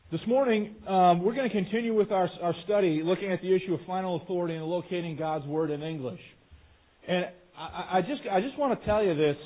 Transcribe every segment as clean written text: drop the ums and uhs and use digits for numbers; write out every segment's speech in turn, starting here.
This morning, we're going to continue with our study looking at the issue of final authority and locating God's Word in English. And I just want to tell you this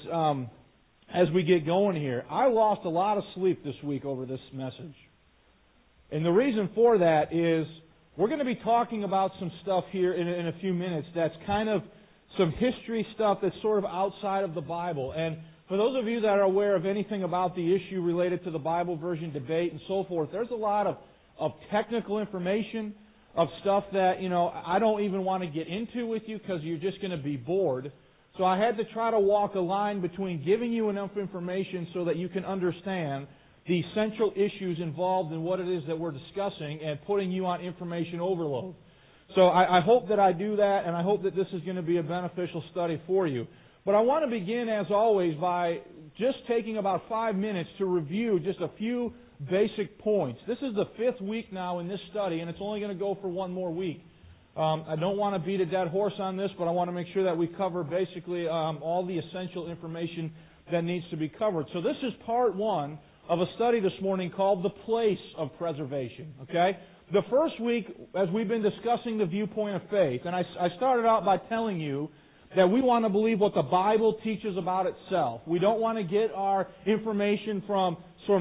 as we get going here. I lost a lot of sleep this week over this message. And the reason for that is we're going to be talking about some stuff here in a few minutes that's kind of some history stuff that's sort of outside of the Bible. And for those of you that are aware of anything about the issue related to the Bible version debate and so forth, there's a lot of technical information, of stuff that, I don't even want to get into with you because you're just going to be bored. So I had to try to walk a line between giving you enough information so that you can understand the essential issues involved in what it is that we're discussing and putting you on information overload. So I hope that I do that, and I hope that this is going to be a beneficial study for you. But I want to begin, as always, by just taking about 5 minutes to review just a few basic points. This is the 5th week now in this study, and it's only going to go for one more week. I don't want to beat a dead horse on this, but I want to make sure that we cover basically all the essential information that needs to be covered. So this is part 1 of a study this morning called The Place of Preservation. Okay? The first week, as we've been discussing the viewpoint of faith, and I started out by telling you that we want to believe what the Bible teaches about itself. We don't want to get our information from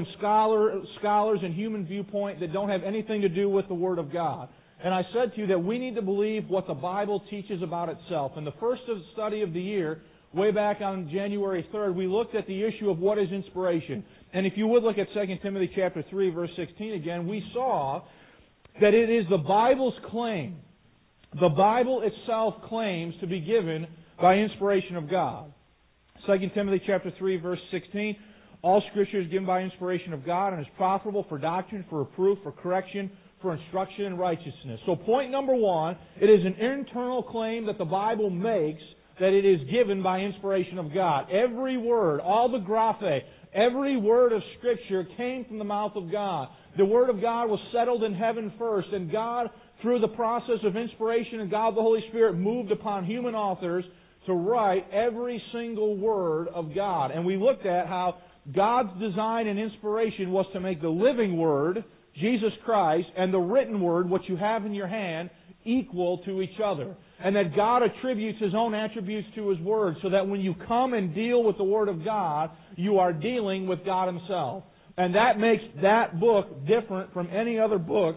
scholars and human viewpoint that don't have anything to do with the Word of God. And I said to you that we need to believe what the Bible teaches about itself. In the first study of the year, way back on January 3rd, we looked at the issue of what is inspiration. And if you would look at 2 Timothy chapter 3, verse 16 again, we saw that it is the Bible's claim. The Bible itself claims to be given by inspiration of God. 2 Timothy chapter 3, verse 16, all Scripture is given by inspiration of God and is profitable for doctrine, for reproof, for correction, for instruction in righteousness. So point number 1, it is an internal claim that the Bible makes that it is given by inspiration of God. Every word, all the graphe, every word of Scripture came from the mouth of God. The Word of God was settled in heaven first, and God, through the process of inspiration and God the Holy Spirit, moved upon human authors to write every single word of God. And we looked at how God's design and inspiration was to make the living Word, Jesus Christ, and the written Word, what you have in your hand, equal to each other. And that God attributes His own attributes to His Word, so that when you come and deal with the Word of God, you are dealing with God Himself. And that makes that book different from any other book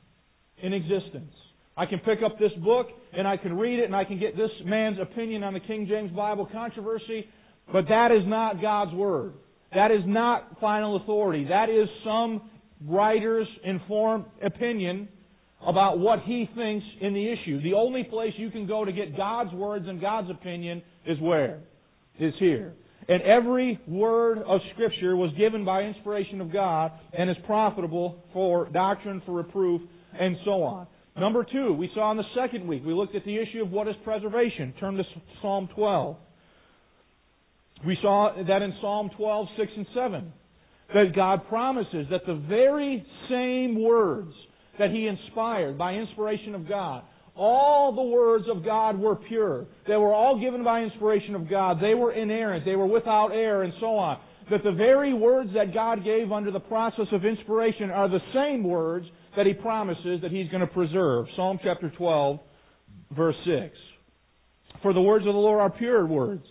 in existence. I can pick up this book and I can read it and I can get this man's opinion on the King James Bible controversy, but that is not God's Word. That is not final authority. That is some writer's informed opinion about what he thinks in the issue. The only place you can go to get God's words and God's opinion is where? Is here. And every word of Scripture was given by inspiration of God and is profitable for doctrine, for reproof, and so on. Number 2, we saw in the second week, we looked at the issue of what is preservation. Turn to Psalm 12. We saw that in Psalm 12, 6 and 7, that God promises that the very same words that He inspired by inspiration of God, all the words of God were pure. They were all given by inspiration of God. They were inerrant. They were without error, and so on. That the very words that God gave under the process of inspiration are the same words that He promises that He's going to preserve. Psalm chapter 12, verse 6. For the words of the Lord are pure words.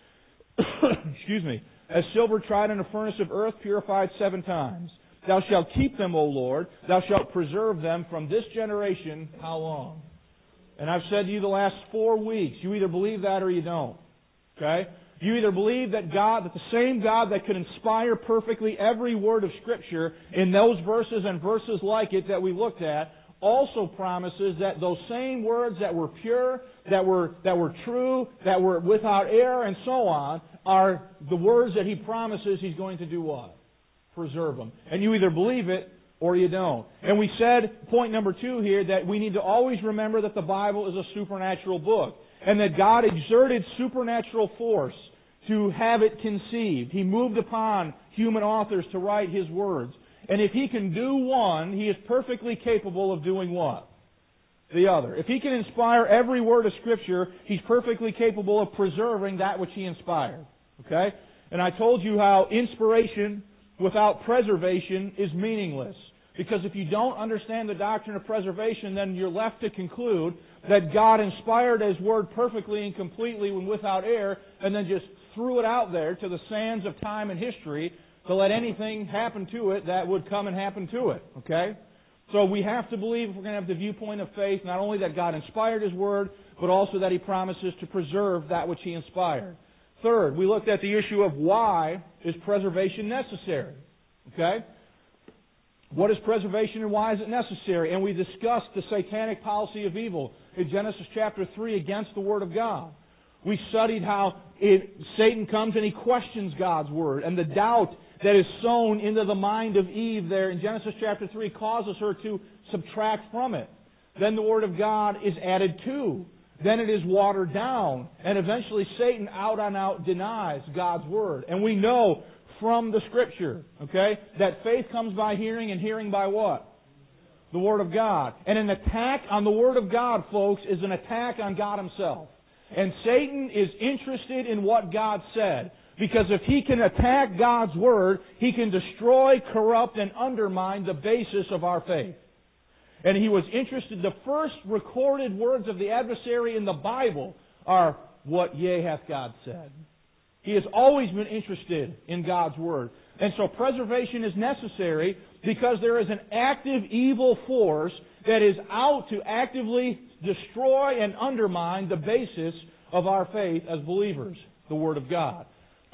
Excuse me. As silver tried in a furnace of earth, purified 7 times. Thou shalt keep them, O Lord. Thou shalt preserve them from this generation. How long? And I've said to you the last 4 weeks, you either believe that or you don't. Okay? You either believe that the same God that could inspire perfectly every word of Scripture in those verses and verses like it that we looked at, also promises that those same words that were pure, that were true, that were without error, and so on, are the words that He promises He's going to do what? Preserve them. And you either believe it or you don't. And we said, point number 2 here, that we need to always remember that the Bible is a supernatural book, and that God exerted supernatural force to have it conceived. He moved upon human authors to write His words. And if He can do one, He is perfectly capable of doing what? The other. If He can inspire every word of Scripture, He's perfectly capable of preserving that which He inspired. Okay? And I told you how inspiration without preservation is meaningless. Because if you don't understand the doctrine of preservation, then you're left to conclude that God inspired His Word perfectly and completely when without error, and then just threw it out there to the sands of time and history to let anything happen to it that would come and happen to it. Okay? So we have to believe, if we're going to have the viewpoint of faith, not only that God inspired His Word, but also that He promises to preserve that which He inspired. Third, we looked at the issue of why is preservation necessary. Okay? What is preservation and why is it necessary? And we discussed the satanic policy of evil in Genesis chapter 3 against the Word of God. We studied how Satan comes and he questions God's Word, and the doubt that is sown into the mind of Eve there in Genesis chapter 3 causes her to subtract from it. Then the Word of God is added to. Then it is watered down. And eventually Satan out and out denies God's Word. And we know from the Scripture, okay, that faith comes by hearing, and hearing by what? The Word of God. And an attack on the Word of God, folks, is an attack on God Himself. And Satan is interested in what God said. Because if he can attack God's Word, he can destroy, corrupt, and undermine the basis of our faith. And he was interested, the first recorded words of the adversary in the Bible are, "What yea hath God said." He has always been interested in God's Word. And so preservation is necessary because there is an active evil force that is out to actively destroy and undermine the basis of our faith as believers, the Word of God.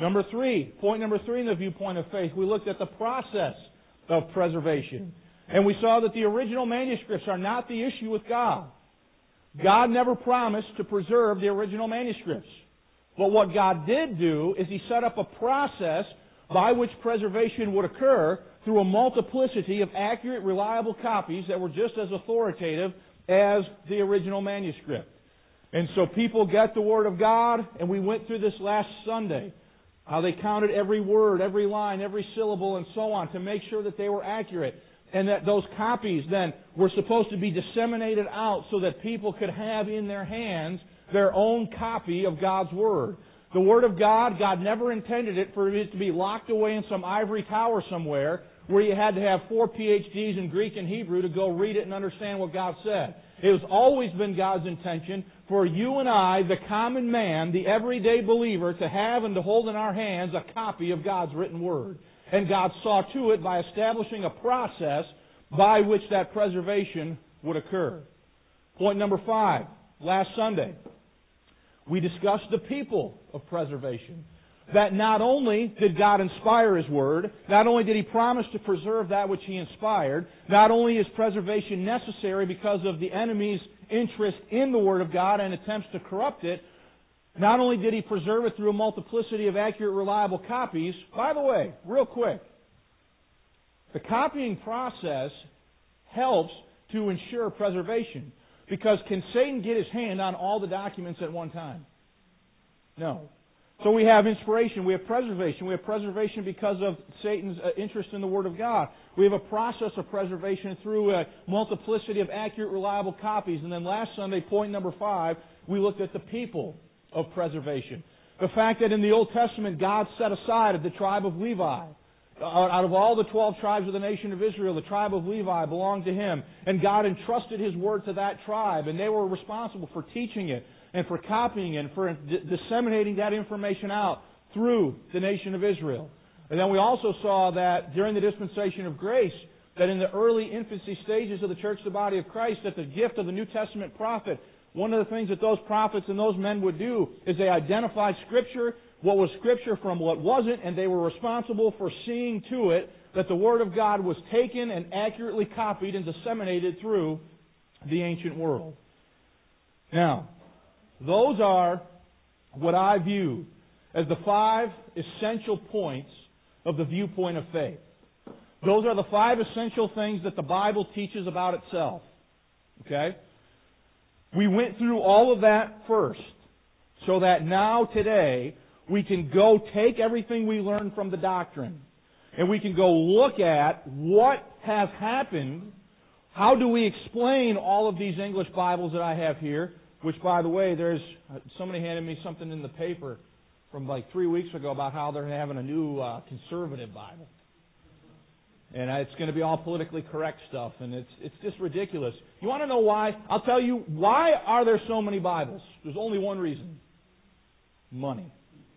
Point number three in the viewpoint of faith, we looked at the process of preservation. And we saw that the original manuscripts are not the issue with God. God never promised to preserve the original manuscripts. But what God did do is He set up a process by which preservation would occur through a multiplicity of accurate, reliable copies that were just as authoritative as the original manuscript. And so people get the Word of God, and we went through this last Sunday, how they counted every word, every line, every syllable, and so on to make sure that they were accurate. And that those copies then were supposed to be disseminated out so that people could have in their hands their own copy of God's Word. The Word of God, God never intended it for it to be locked away in some ivory tower somewhere where you had to have 4 PhDs in Greek and Hebrew to go read it and understand what God said. It has always been God's intention for you and I, the common man, the everyday believer, to have and to hold in our hands a copy of God's written Word. And God saw to it by establishing a process by which that preservation would occur. Point number 5. Last Sunday, we discussed the people of preservation. That not only did God inspire His Word, not only did He promise to preserve that which He inspired, not only is preservation necessary because of the enemy's interest in the Word of God and attempts to corrupt it, not only did He preserve it through a multiplicity of accurate, reliable copies. By the way, real quick, the copying process helps to ensure preservation. Because can Satan get his hand on all the documents at one time? No. So we have inspiration, we have preservation. We have preservation because of Satan's interest in the Word of God. We have a process of preservation through a multiplicity of accurate, reliable copies. And then last Sunday, point number 5, we looked at the people of preservation. The fact that in the Old Testament, God set aside the tribe of Levi. Out of all the 12 tribes of the nation of Israel, the tribe of Levi belonged to Him. And God entrusted His Word to that tribe. And they were responsible for teaching it and for copying it and for disseminating that information out through the nation of Israel. And then we also saw that during the dispensation of grace, that in the early infancy stages of the church, the body of Christ, that the gift of the New Testament prophet, one of the things that those prophets and those men would do is they identified Scripture, what was Scripture from what wasn't, and they were responsible for seeing to it that the Word of God was taken and accurately copied and disseminated through the ancient world. Now, those are what I view as the 5 essential points of the viewpoint of faith. Those are the 5 essential things that the Bible teaches about itself. Okay? We went through all of that first, so that now, today, we can go take everything we learned from the doctrine, and we can go look at what has happened. How do we explain all of these English Bibles that I have here? Which, by the way, there's somebody handed me something in the paper from like 3 weeks ago about how they're having a new conservative Bible. And it's going to be all politically correct stuff, and it's just ridiculous. You want to know why? I'll tell you, why are there so many Bibles? There's only one reason. Money.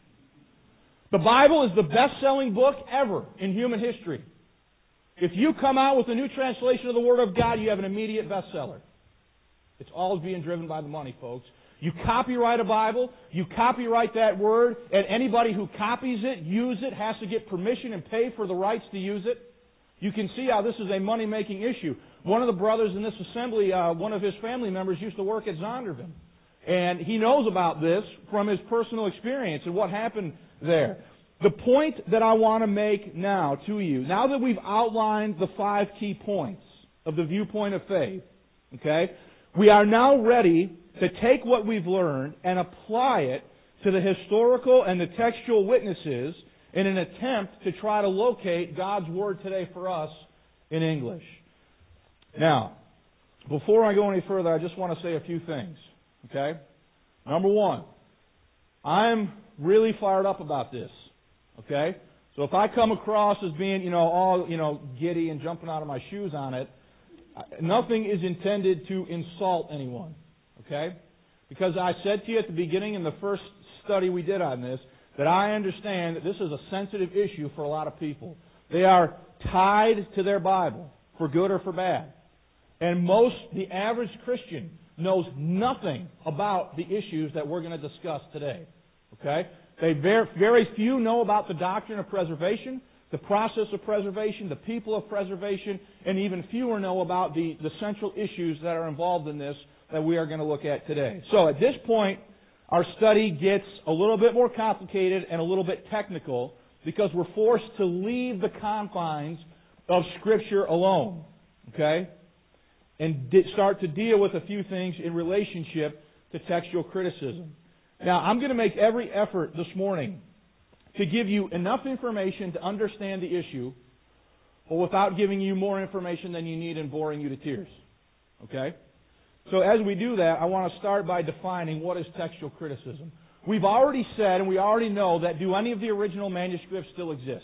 The Bible is the best-selling book ever in human history. If you come out with a new translation of the Word of God, you have an immediate bestseller. It's all being driven by the money, folks. You copyright a Bible, you copyright that Word, and anybody who copies it, use it, has to get permission and pay for the rights to use it. You can see how this is a money-making issue. One of the brothers in this assembly, one of his family members used to work at Zondervan. And he knows about this from his personal experience and what happened there. The point that I want to make now to you, now that we've outlined the 5 key points of the viewpoint of faith, okay, we are now ready to take what we've learned and apply it to the historical and the textual witnesses in an attempt to try to locate God's Word today for us in English. Now, before I go any further, I just want to say a few things. Okay? Number one, I'm really fired up about this. Okay? So if I come across as being, all, giddy and jumping out of my shoes on it, nothing is intended to insult anyone. Okay? Because I said to you at the beginning in the first study we did on this, that I understand that this is a sensitive issue for a lot of people. They are tied to their Bible, for good or for bad. And the average Christian knows nothing about the issues that we're going to discuss today. Okay? Very few know about the doctrine of preservation, the process of preservation, the people of preservation, and even fewer know about the central issues that are involved in this that we are going to look at today. So at this point, our study gets a little bit more complicated and a little bit technical because we're forced to leave the confines of Scripture alone. Okay? And start to deal with a few things in relationship to textual criticism. Now, I'm going to make every effort this morning to give you enough information to understand the issue, but without giving you more information than you need and boring you to tears. Okay? So as we do that, I want to start by defining what is textual criticism. We've already said, and we already know, that do any of the original manuscripts still exist?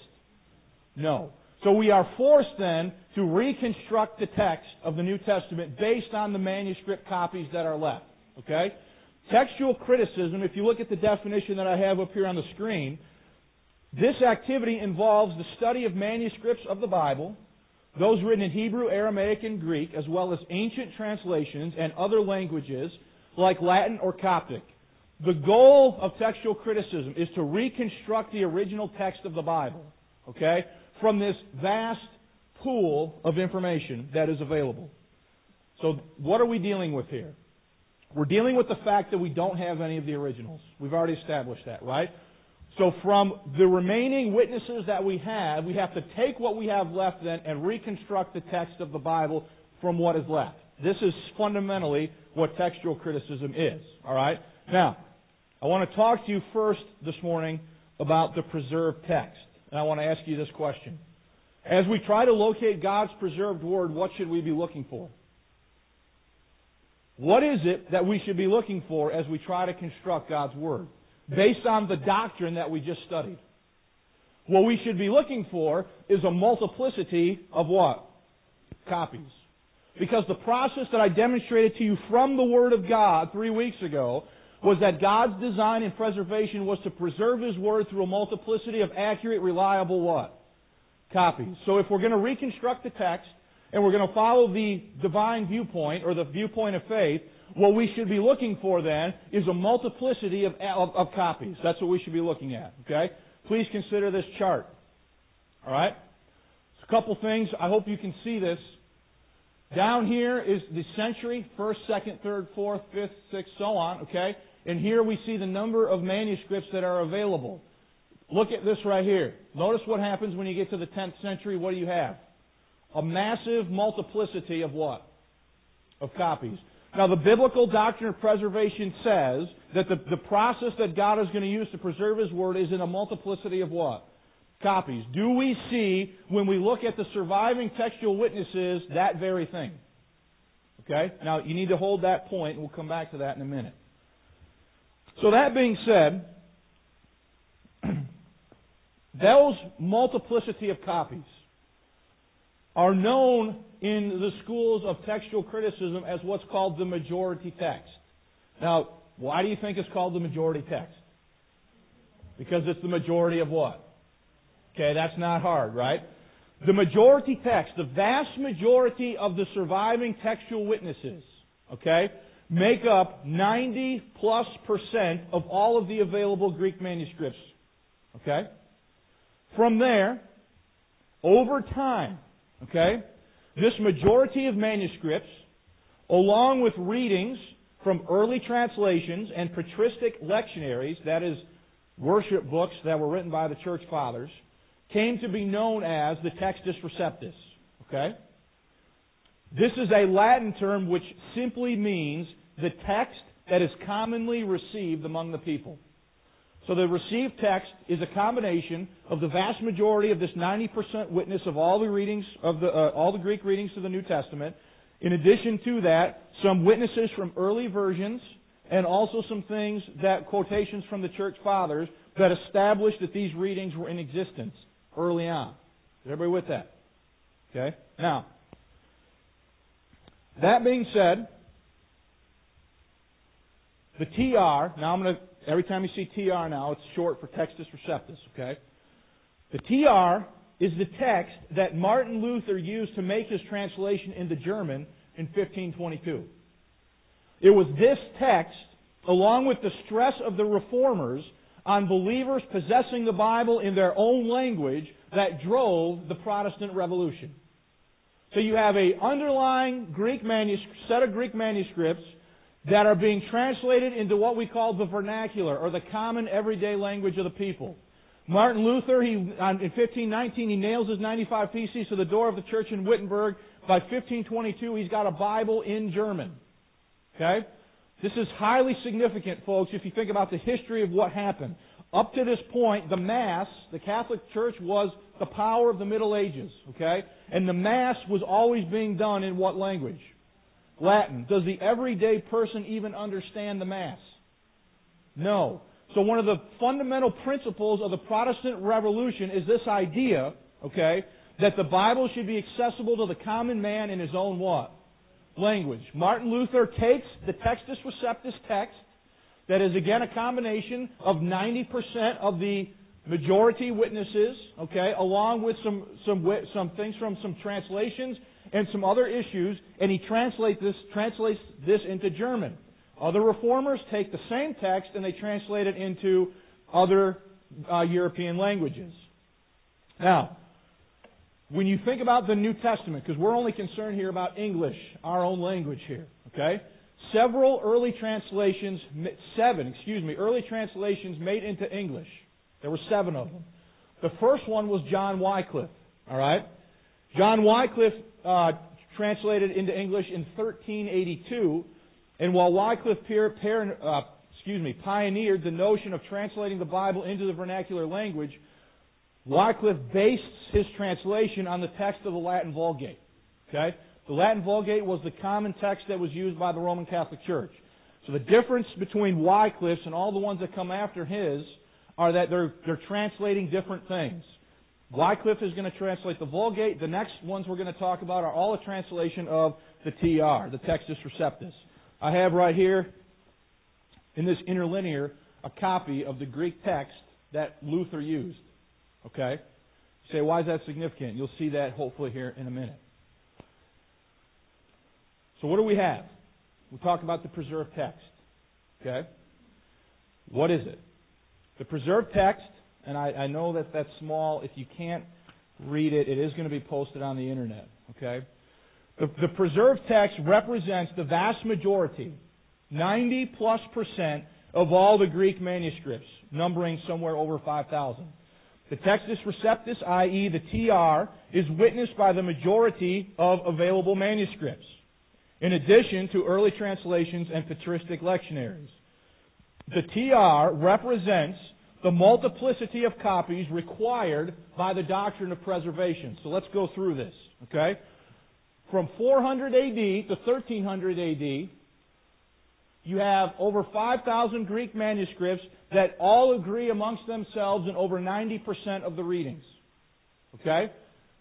No. So we are forced then to reconstruct the text of the New Testament based on the manuscript copies that are left. Okay? Textual criticism, if you look at the definition that I have up here on the screen, this activity involves the study of manuscripts of the Bible, those written in Hebrew, Aramaic, and Greek, as well as ancient translations and other languages like Latin or Coptic. The goal of textual criticism is to reconstruct the original text of the Bible, okay, from this vast pool of information that is available. So what are we dealing with here? We're dealing with the fact that we don't have any of the originals. We've already established that, right? So from the remaining witnesses that we have to take what we have left then and reconstruct the text of the Bible from what is left. This is fundamentally what textual criticism is, all right? Now, I want to talk to you first this morning about the preserved text. And I want to ask you this question. As we try to locate God's preserved Word, what should we be looking for? What is it that we should be looking for as we try to construct God's Word? Based on the doctrine that we just studied. What we should be looking for is a multiplicity of what? Copies. Because the process that I demonstrated to you from the Word of God 3 weeks ago was that God's design and preservation was to preserve His Word through a multiplicity of accurate, reliable what? Copies. So if we're going to reconstruct the text, and we're going to follow the divine viewpoint, or the viewpoint of faith, what we should be looking for then is a multiplicity of copies. That's what we should be looking at. Okay? Please consider this chart. All right? A couple things. I hope you can see this. Down here is the century, 1st, 2nd, 3rd, 4th, 5th, 6th, so on. Okay? And here we see the number of manuscripts that are available. Look at this right here. Notice what happens when you get to the 10th century. What do you have? A massive multiplicity of what? Of copies. Now, the biblical doctrine of preservation says that the process that God is going to use to preserve His Word is in a multiplicity of what? Copies. Do we see, when we look at the surviving textual witnesses, that very thing? Okay? Now, you need to hold that point, and we'll come back to that in a minute. So that being said, those multiplicity of copies, are known in the schools of textual criticism as what's called the majority text. Now, why do you think it's called the majority text? Because it's the majority of what? Okay, that's not hard, right? The majority text, the vast majority of the surviving textual witnesses, okay, make up 90+% of all of the available Greek manuscripts. Okay? From there, over time, okay, this majority of manuscripts, along with readings from early translations and patristic lectionaries, that is, worship books that were written by the church fathers, came to be known as the Textus Receptus. Okay? This is a Latin term which simply means the text that is commonly received among the people. So the received text is a combination of the vast majority of this 90% witness of all the readings of all the Greek readings to the New Testament. In addition to that, some witnesses from early versions, and also some things that quotations from the church fathers that established that these readings were in existence early on. Is everybody with that? Okay? Now, that being said, the TR, now I'm going to, every time you see TR now, it's short for Textus Receptus, okay? The TR is the text that Martin Luther used to make his translation into German in 1522. It was this text, along with the stress of the Reformers on believers possessing the Bible in their own language, that drove the Protestant Revolution. So you have an underlying set of Greek manuscripts that are being translated into what we call the vernacular, or the common everyday language of the people. Martin Luther, in 1519, he nails his 95 Theses to the door of the church in Wittenberg. By 1522, he's got a Bible in German. Okay? This is highly significant, folks, if you think about the history of what happened. Up to this point, the Mass, the Catholic Church, was the power of the Middle Ages. Okay? And the Mass was always being done in what language? Latin. Does the everyday person even understand the Mass? No. So one of the fundamental principles of the Protestant Revolution is this idea, okay, that the Bible should be accessible to the common man in his own what? Language. Martin Luther takes the Textus Receptus text, that is again a combination of 90% of the majority witnesses, okay, along with some things from some translations and some other issues, and he translates this into German. Other reformers take the same text and they translate it into other European languages. Now, when you think about the New Testament, because we're only concerned here about English, our own language here, okay? Early translations made into English. There were 7 of them. The first one was John Wycliffe, all right? John Wycliffe translated into English in 1382, and while Wycliffe pioneered the notion of translating the Bible into the vernacular language, Wycliffe based his translation on the text of the Latin Vulgate. Okay? The Latin Vulgate was the common text that was used by the Roman Catholic Church. So the difference between Wycliffe's and all the ones that come after his are that they're translating different things. Wycliffe is going to translate the Vulgate. The next ones we're going to talk about are all a translation of the TR, the Textus Receptus. I have right here in this interlinear a copy of the Greek text that Luther used. Okay? You say, why is that significant? You'll see that hopefully here in a minute. So what do we have? We talk about the preserved text. Okay? What is it? The preserved text, and I know that that's small. If you can't read it, it is going to be posted on the internet. Okay? The preserved text represents the vast majority, 90+% of all the Greek manuscripts, numbering somewhere over 5,000. The Textus Receptus, i.e. the TR, is witnessed by the majority of available manuscripts, in addition to early translations and patristic lectionaries. The TR represents the multiplicity of copies required by the doctrine of preservation. So let's go through this, okay? From 400 AD to 1300 AD, you have over 5,000 Greek manuscripts that all agree amongst themselves in over 90% of the readings. Okay?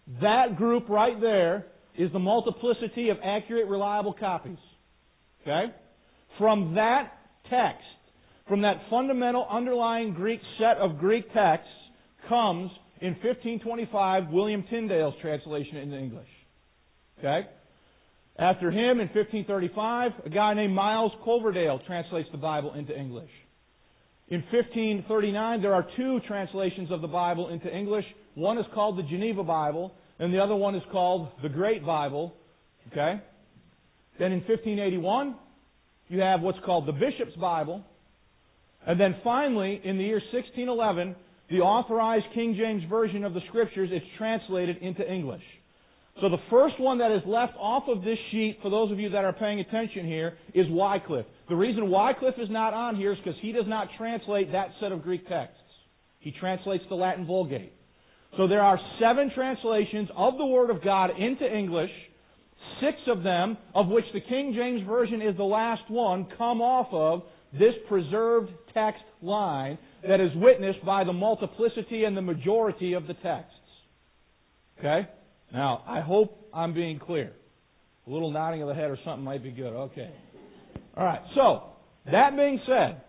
That group right there is the multiplicity of accurate, reliable copies. Okay? From that text, from that fundamental underlying Greek set of Greek texts, comes in 1525 William Tyndale's translation into English. Okay? After him, in 1535, a guy named Miles Coverdale translates the Bible into English. In 1539, there are two translations of the Bible into English. One is called the Geneva Bible, and the other one is called the Great Bible. Okay? Then in 1581, you have what's called the Bishop's Bible. And then finally, in the year 1611, the authorized King James Version of the Scriptures is translated into English. So the first one that is left off of this sheet, for those of you that are paying attention here, is Wycliffe. The reason Wycliffe is not on here is because he does not translate that set of Greek texts. He translates the Latin Vulgate. So there are 7 translations of the Word of God into English. 6 of them, of which the King James Version is the last one, come off of this preserved text line that is witnessed by the multiplicity and the majority of the texts. Okay? Now, I hope I'm being clear. A little nodding of the head or something might be good. Okay. All right. So, that being said,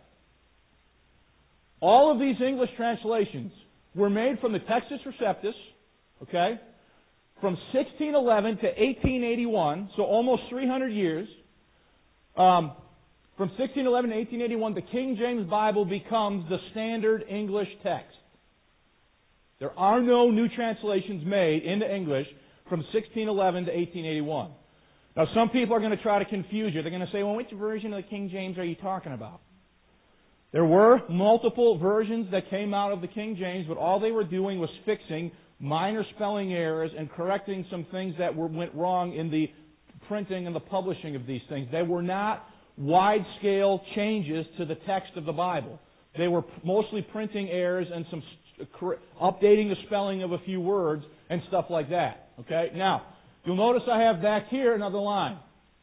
all of these English translations were made from the Textus Receptus, okay, from 1611 to 1881, so almost 300 years. From 1611 to 1881, the King James Bible becomes the standard English text. There are no new translations made into English from 1611 to 1881. Now, some people are going to try to confuse you. They're going to say, well, which version of the King James are you talking about? There were multiple versions that came out of the King James, but all they were doing was fixing minor spelling errors and correcting some things that went wrong in the printing and the publishing of these things. They were not wide-scale changes to the text of the Bible. They were mostly printing errors and some updating the spelling of a few words and stuff like that. Okay? Now, you'll notice I have back here another line.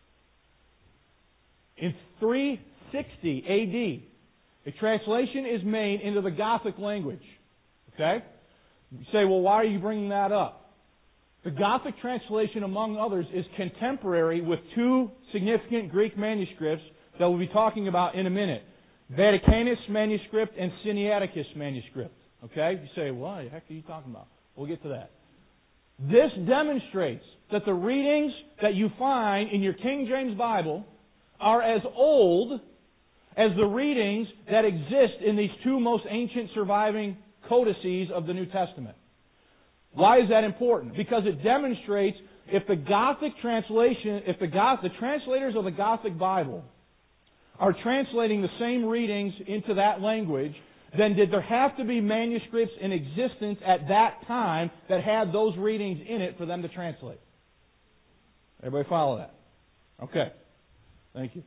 In 360 A.D., a translation is made into the Gothic language. Okay? You say, well, why are you bringing that up? The Gothic translation, among others, is contemporary with 2 significant Greek manuscripts that we'll be talking about in a minute. Vaticanus manuscript and Sinaiticus manuscript. Okay? You say, what the heck are you talking about? We'll get to that. This demonstrates that the readings that you find in your King James Bible are as old as the readings that exist in these 2 most ancient surviving codices of the New Testament. Why is that important? Because it demonstrates if the Gothic translation, the translators of the Gothic Bible are translating the same readings into that language, then did there have to be manuscripts in existence at that time that had those readings in it for them to translate? Everybody follow that? Okay. Thank you.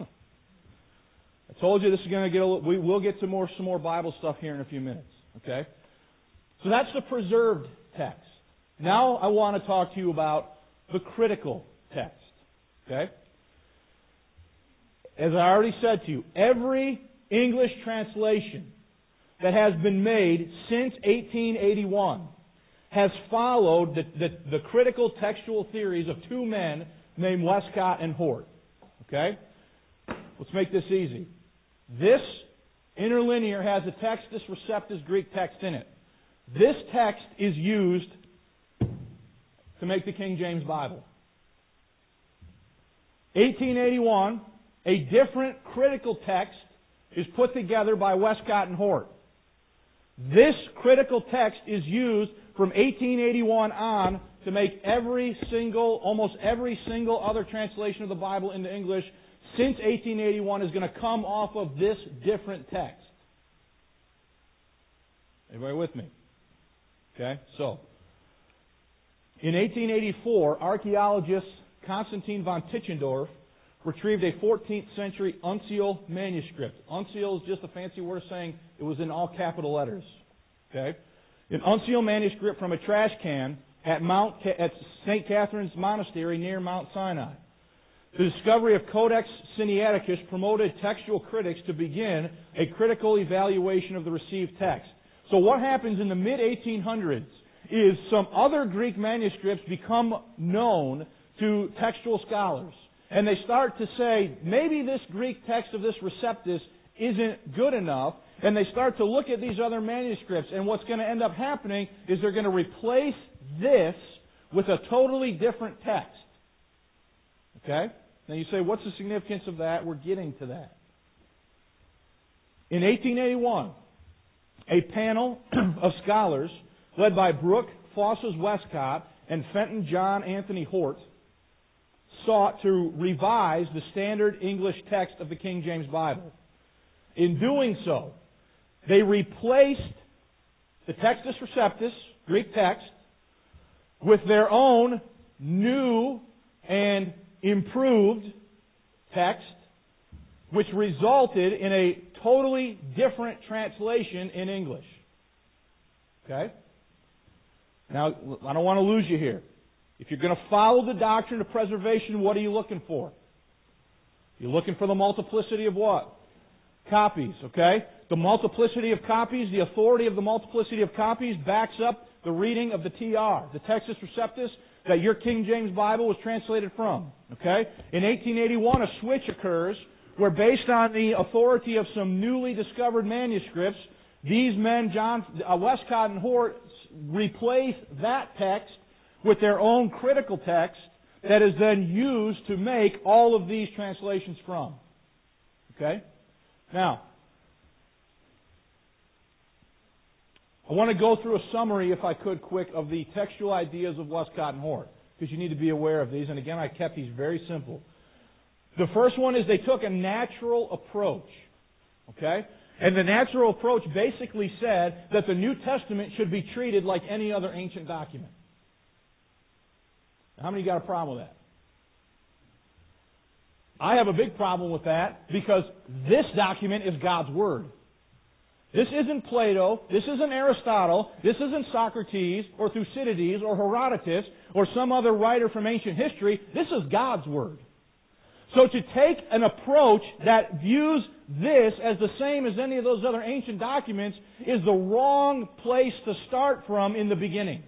I told you this is going to get we will get some more Bible stuff here in a few minutes. Okay? So that's the preserved text. Now I want to talk to you about the critical text. Okay? As I already said to you, every English translation that has been made since 1881 has followed the critical textual theories of 2 men named Westcott and Hort. Okay? Let's make this easy. This interlinear has a Textus Receptus Greek text in it. This text is used to make the King James Bible. 1881, a different critical text is put together by Westcott and Hort. This critical text is used from 1881 on to make almost every single other translation of the Bible into English since 1881 is going to come off of this different text. Everybody with me? Okay, so in 1884, archaeologist Konstantin von Tischendorf retrieved a 14th century uncial manuscript. Uncial is just a fancy word saying it was in all capital letters. Okay, an uncial manuscript from a trash can at St. Catherine's Monastery near Mount Sinai. The discovery of Codex Sinaiticus promoted textual critics to begin a critical evaluation of the received text. So what happens in the mid-1800s is some other Greek manuscripts become known to textual scholars. And they start to say, maybe this Greek text of this Receptus isn't good enough. And they start to look at these other manuscripts. And what's going to end up happening is they're going to replace this with a totally different text. Okay? Now you say, what's the significance of that? We're getting to that. In 1881, a panel of scholars led by Brooke Fosses Westcott and Fenton John Anthony Hort sought to revise the standard English text of the King James Bible. In doing so, they replaced the Textus Receptus, Greek text, with their own new and improved text, which resulted in a totally different translation in English. Okay? Now, I don't want to lose you here. If you're going to follow the doctrine of preservation, what are you looking for? You're looking for the multiplicity of what? Copies, okay? The multiplicity of copies, the authority of the multiplicity of copies backs up the reading of the TR, the Textus Receptus, that your King James Bible was translated from. Okay? In 1881, a switch occurs where, based on the authority of some newly discovered manuscripts, these men, Westcott and Hort, replace that text with their own critical text that is then used to make all of these translations from. Okay? Now, I want to go through a summary, if I could, quick, of the textual ideas of Westcott and Hort, because you need to be aware of these. And again, I kept these very simple. The first one is they took a natural approach. Okay? And the natural approach basically said that the New Testament should be treated like any other ancient document. How many got a problem with that? I have a big problem with that because this document is God's Word. This isn't Plato, this isn't Aristotle, this isn't Socrates or Thucydides or Herodotus or some other writer from ancient history. This is God's Word. So to take an approach that views this as the same as any of those other ancient documents is the wrong place to start from in the beginning.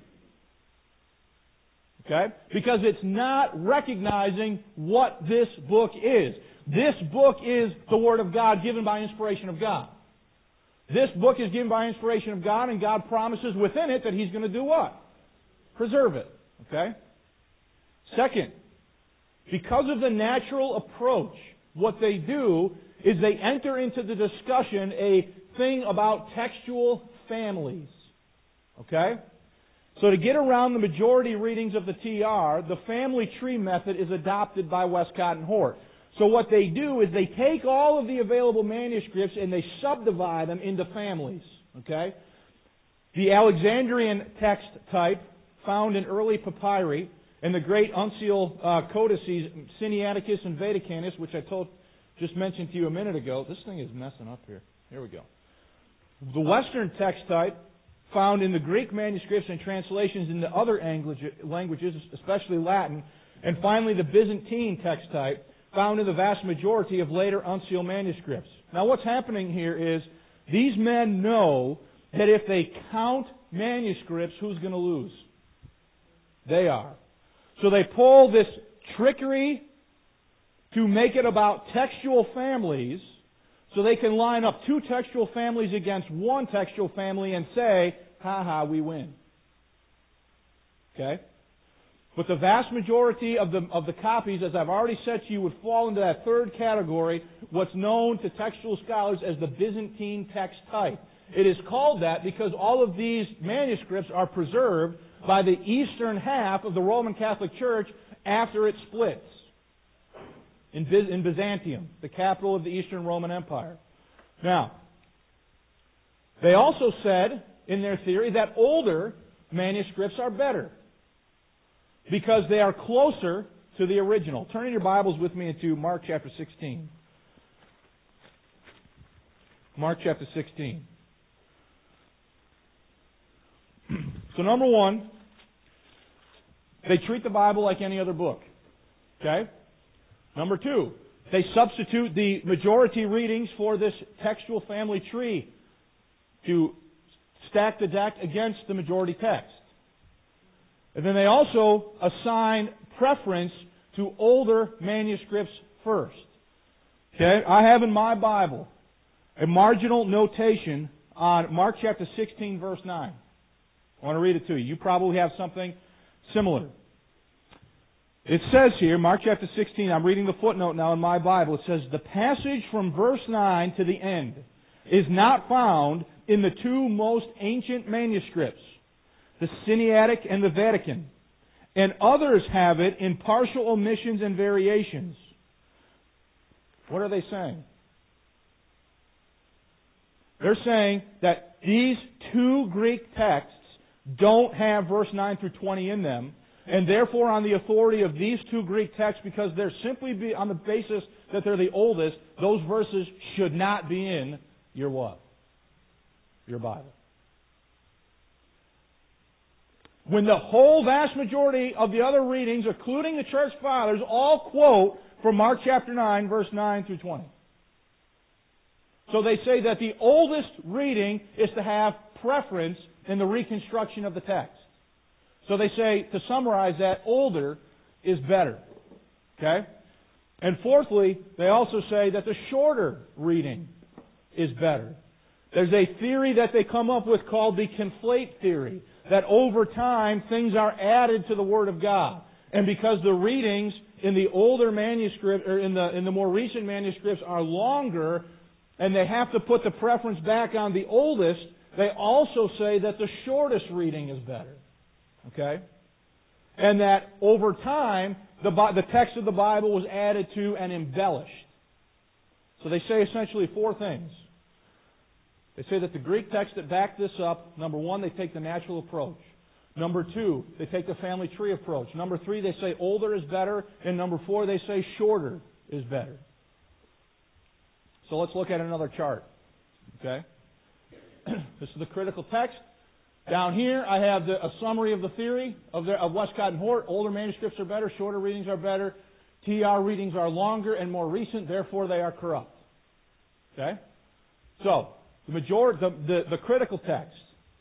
Okay? Because it's not recognizing what this book is. This book is the Word of God given by inspiration of God. This book is given by inspiration of God, and God promises within it that He's going to do what? Preserve it. Okay? Second, because of the natural approach, what they do is they enter into the discussion a thing about textual families. Okay? So to get around the majority readings of the TR, the family tree method is adopted by Westcott and Hort. So what they do is they take all of the available manuscripts and they subdivide them into families. Okay? The Alexandrian text type found in early papyri and the great uncial codices, Sinaiticus and Vaticanus, which I just mentioned to you a minute ago. This thing is messing up here. Here we go. The Western text type found in the Greek manuscripts and translations into other languages, especially Latin. And finally, the Byzantine text type found in the vast majority of later uncial manuscripts. Now what's happening here is these men know that if they count manuscripts, who's going to lose? They are. So they pull this trickery to make it about textual families so they can line up two textual families against one textual family and say, ha, we win. Okay? But the vast majority of the copies, as I've already said to you, would fall into that third category, what's known to textual scholars as the Byzantine text type. It is called that because all of these manuscripts are preserved by the eastern half of the Roman Catholic Church after it splits in Byzantium, the capital of the Eastern Roman Empire. Now, they also said in their theory that older manuscripts are better because they are closer to the original. Turn in your Bibles with me into Mark chapter 16. Mark chapter 16. So number one, they treat the Bible like any other book. Okay? Number two, they substitute the majority readings for this textual family tree to stack the deck against the majority text. And then they also assign preference to older manuscripts first. Okay? I have in my Bible a marginal notation on Mark chapter 16, verse 9. I want to read it to you. You probably have something similar. It says here, Mark chapter 16, I'm reading the footnote now in my Bible. It says, the passage from verse 9 to the end is not found in the two most ancient manuscripts, the Sinaitic and the Vatican, and others have it in partial omissions and variations. What are they saying? They're saying that these two Greek texts don't have verse 9 through 20 in them, and therefore on the authority of these two Greek texts, because they're simply on the basis that they're the oldest, those verses should not be in your what? Your Bible. When the whole vast majority of the other readings, including the Church Fathers, all quote from Mark chapter 9, verse 9 through 20. So they say that the oldest reading is to have preference in the reconstruction of the text. So they say, to summarize that, older is better. Okay? And fourthly, they also say that the shorter reading is better. There's a theory that they come up with called the conflate theory, that over time things are added to the Word of God. And because the readings in the older manuscript, or in the more recent manuscripts are longer, and they have to put the preference back on the oldest, they also say that the shortest reading is better. Okay? And that over time, the text of the Bible was added to and embellished. So they say essentially four things. They say that the Greek texts that back this up, number one, they take the natural approach. Number two, they take the family tree approach. Number three, they say older is better. And number four, they say shorter is better. So let's look at another chart. Okay? This is the critical text. Down here, I have a summary of the theory of Westcott and Hort. Older manuscripts are better, shorter readings are better. TR readings are longer and more recent, therefore they are corrupt. Okay? So, the critical text.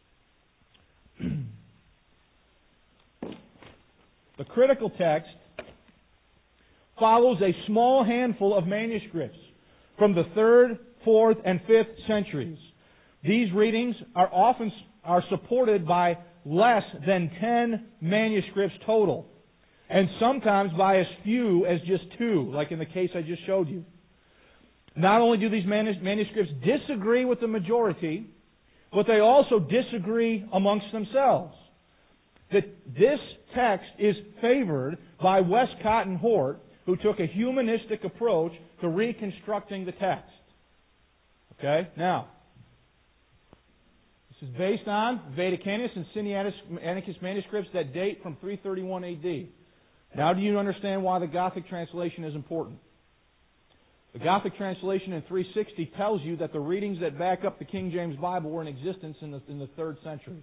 The critical text follows a small handful of manuscripts from the 3rd, 4th, and 5th centuries. These readings are supported by less than 10 manuscripts total, and sometimes by as few as just 2, like in the case I just showed you. Not only do these manuscripts disagree with the majority, but they also disagree amongst themselves. That this text is favored by Westcott and Hort, who took a humanistic approach to reconstructing the text. Okay? Now, this is based on Vaticanus and Sinaiticus manuscripts that date from 331 AD. Now do you understand why the Gothic translation is important? The Gothic translation in 360 tells you that the readings that back up the King James Bible were in existence in the 3rd century.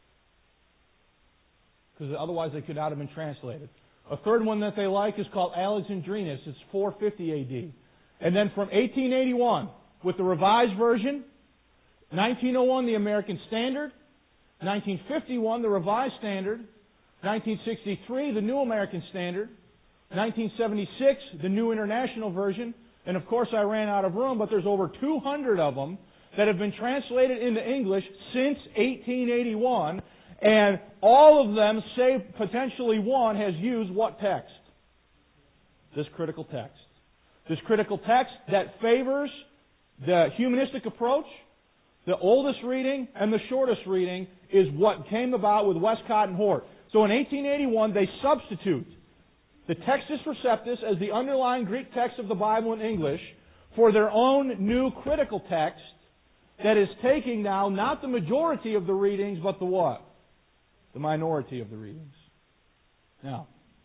Because otherwise they could not have been translated. A third one that they like is called Alexandrinus. It's 450 AD. And then from 1881, with the Revised Version, 1901, the American Standard, 1951, the Revised Standard, 1963, the New American Standard, 1976, the New International Version, and of course I ran out of room, but there's over 200 of them that have been translated into English since 1881, and all of them, save potentially one, has used what text? This critical text. This critical text that favors the humanistic approach, the oldest reading, and the shortest reading is what came about with Westcott and Hort. So in 1881, they substitute the Textus Receptus as the underlying Greek text of the Bible in English for their own new critical text that is taking now not the majority of the readings, but the what? The minority of the readings. Now,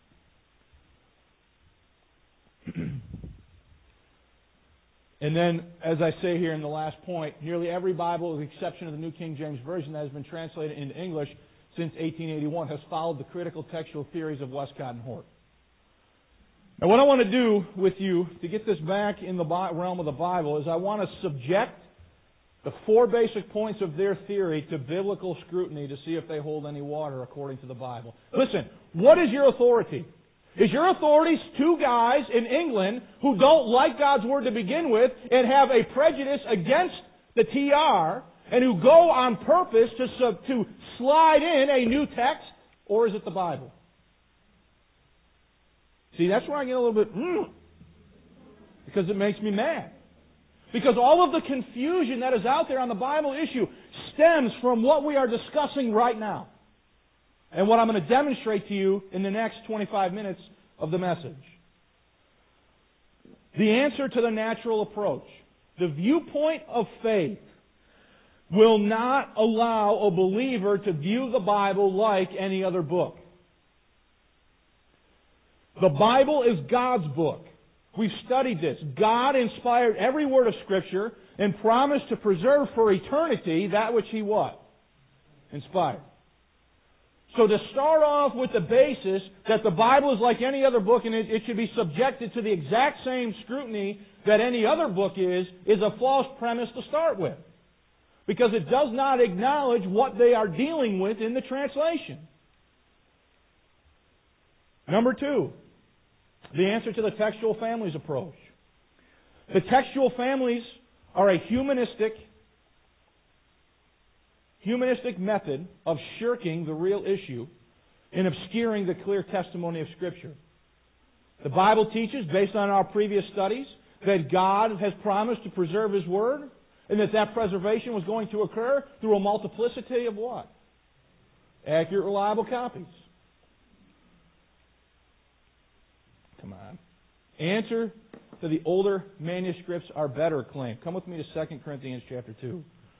and then, as I say here in the last point, nearly every Bible, with the exception of the New King James Version that has been translated into English since 1881, has followed the critical textual theories of Westcott and Hort. Now, what I want to do with you to get this back in the realm of the Bible is I want to subject the 4 basic points of their theory to biblical scrutiny to see if they hold any water according to the Bible. Listen, what is your authority? Is your authority 2 guys in England who don't like God's Word to begin with and have a prejudice against the TR and who go on purpose to slide in a new text? Or is it the Bible? See, that's where I get a little bit, because it makes me mad. Because all of the confusion that is out there on the Bible issue stems from what we are discussing right now. And what I'm going to demonstrate to you in the next 25 minutes of the message. The answer to the natural approach, the viewpoint of faith, will not allow a believer to view the Bible like any other book. The Bible is God's book. We've studied this. God inspired every word of Scripture and promised to preserve for eternity that which He what? Inspired. So to start off with the basis that the Bible is like any other book and it should be subjected to the exact same scrutiny that any other book is a false premise to start with. Because it does not acknowledge what they are dealing with in the translation. Number 2, the answer to the textual families approach. The textual families are a humanistic method of shirking the real issue and obscuring the clear testimony of Scripture. The Bible teaches, based on our previous studies, that God has promised to preserve His Word and that preservation was going to occur through a multiplicity of what? Accurate, reliable copies. Come on. Answer to the older manuscripts are better claim. Come with me to 2 Corinthians chapter 2.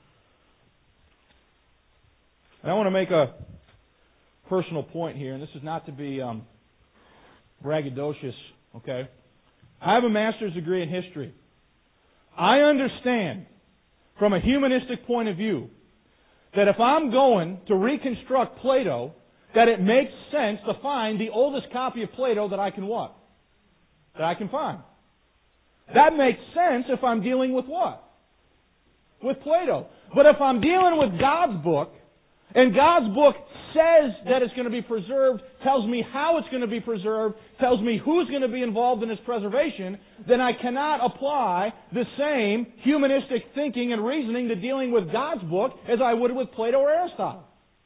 And I want to make a personal point here, and this is not to be braggadocious, okay? I have a master's degree in history. I understand, from a humanistic point of view, that if I'm going to reconstruct Plato, that it makes sense to find the oldest copy of Plato that I can what? That I can find. That makes sense if I'm dealing with what? With Plato. But if I'm dealing with God's book, and God's book says that it's going to be preserved, tells me how it's going to be preserved, tells me who's going to be involved in its preservation, then I cannot apply the same humanistic thinking and reasoning to dealing with God's book as I would with Plato or Aristotle.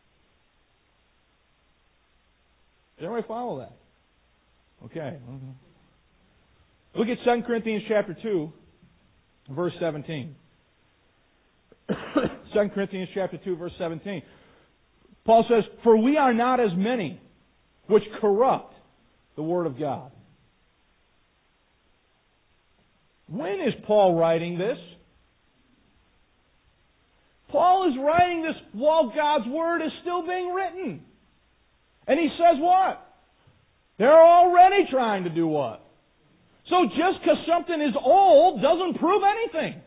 Does everybody follow that? Okay. Look at 2 Corinthians chapter 2, verse 17. 2 Corinthians chapter 2, verse 17. Paul says, "For we are not as many which corrupt the Word of God." When is Paul writing this? Paul is writing this while God's Word is still being written. And he says what? They're already trying to do what? So just because something is old doesn't prove anything.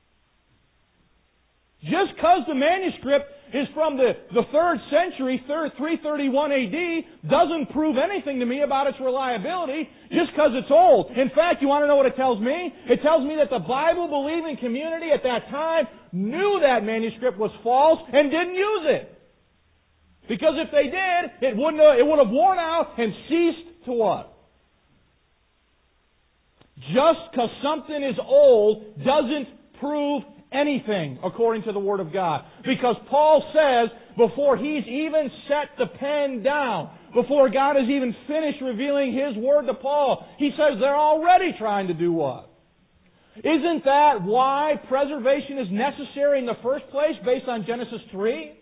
Just because the manuscript is from the 3rd century, 331 AD, doesn't prove anything to me about its reliability just because it's old. In fact, you want to know what it tells me? It tells me that the Bible-believing community at that time knew that manuscript was false and didn't use it. Because if they did, it would have worn out and ceased to what? Just because something is old doesn't prove anything according to the Word of God. Because Paul says, before he's even set the pen down, before God has even finished revealing His Word to Paul, he says they're already trying to do what? Isn't that why preservation is necessary in the first place based on Genesis 3?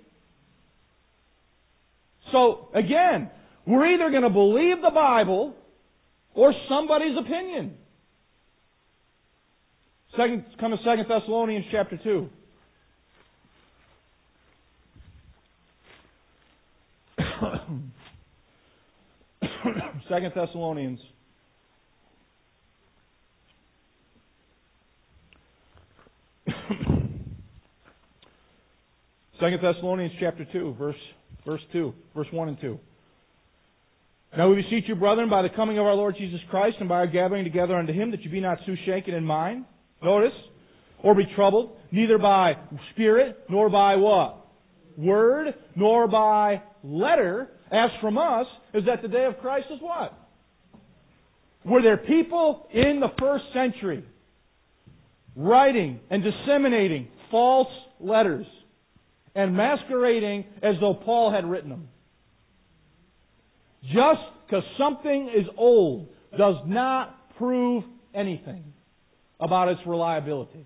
So, again, we're either going to believe the Bible or somebody's opinion. Come to 2 Thessalonians chapter 2. 2 Thessalonians. 2 Thessalonians chapter 2, verse 1 and 2. "Now we beseech you, brethren, by the coming of our Lord Jesus Christ and by our gathering together unto Him, that you be not so shaken in mind." Notice, or be troubled, neither by spirit, nor by what? Word, nor by letter, as from us, is that the day of Christ is what? Were there people in the first century writing and disseminating false letters and masquerading as though Paul had written them? Just because something is old does not prove anything about its reliability.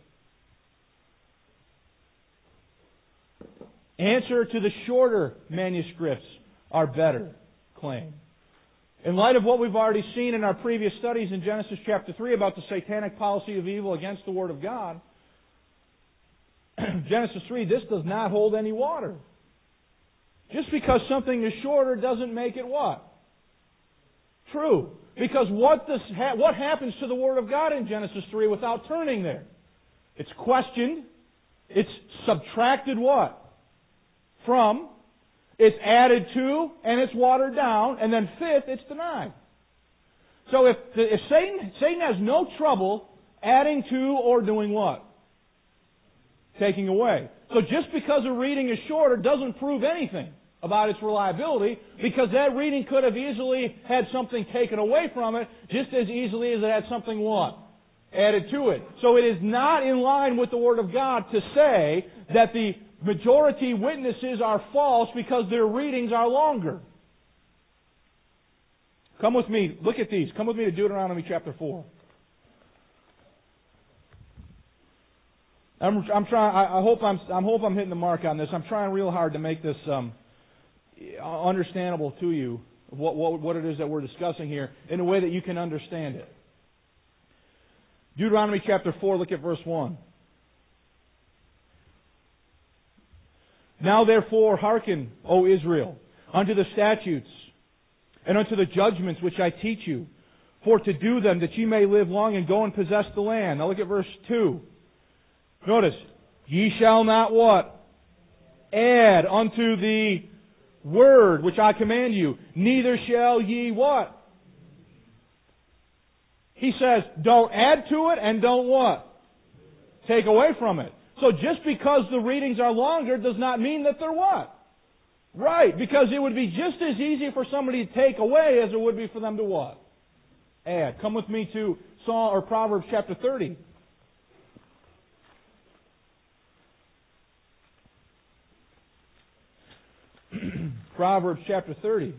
Answer to the shorter manuscripts are better claim. In light of what we've already seen in our previous studies in Genesis chapter 3 about the satanic policy of evil against the Word of God, Genesis 3, this does not hold any water. Just because something is shorter doesn't make it what? True. Because what happens to the Word of God in Genesis 3 without turning there? It's questioned. It's subtracted what? From. It's added to, and it's watered down, and then fifth, it's denied. So if Satan has no trouble adding to or doing what? Taking away. So just because a reading is shorter doesn't prove anything about its reliability, because that reading could have easily had something taken away from it, just as easily as it had something what? Added to it. So it is not in line with the Word of God to say that the majority witnesses are false because their readings are longer. Come with me. Look at these. Come with me to Deuteronomy chapter 4. I'm trying. I hope I'm hitting the mark on this. I'm trying real hard to make this understandable to you, what it is that we're discussing here, in a way that you can understand it. Deuteronomy chapter 4. Look at verse 1. Now therefore hearken, O Israel, unto the statutes and unto the judgments which I teach you, for to do them that ye may live long and go and possess the land. Now look at verse 2. Notice, ye shall not what? Add unto the word which I command you, neither shall ye what? He says, don't add to it and don't what? Take away from it. So just because the readings are longer does not mean that they're what? Right, because it would be just as easy for somebody to take away as it would be for them to what? Add. Come with me to Proverbs chapter 30. Proverbs chapter 30.